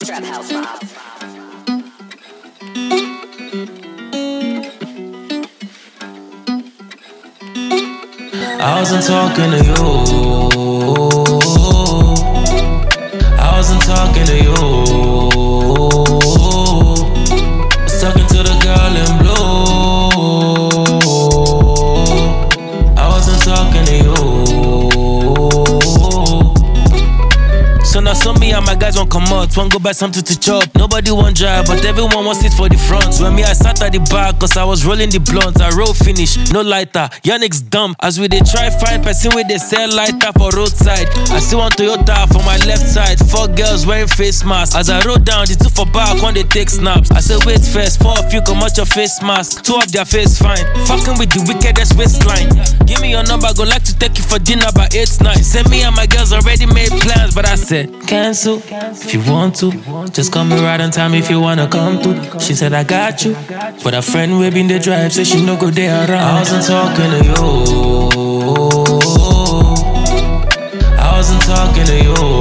I wasn't talking to you. I wasn't talking to you. I was talking to the girl in blue. I wasn't talking to you. So now some me and my guys won't come out. One go buy something to chop. Nobody want drive, but everyone wants it for the front. When me I sat at the back, cause I was rolling the blunt. I roll finish, no lighter. Yannick's dumb. As we they try find person where they sell lighter for roadside. I see one Toyota for my left side. 4 girls wearing face masks. As I roll down, the 2 for back, one they take snaps. I say wait first, 4 of you come out your face mask. 2 of their face fine. Fucking with the wickedest waistline. Give me your number, go like to take you for dinner by 8-9. Say me and my girls already made plans, but I said cancel if you want to. Just call me right on time if you wanna come through. She said I got you, but a friend we been the drive, say she no go there around. I wasn't talking to you. I wasn't talking to you.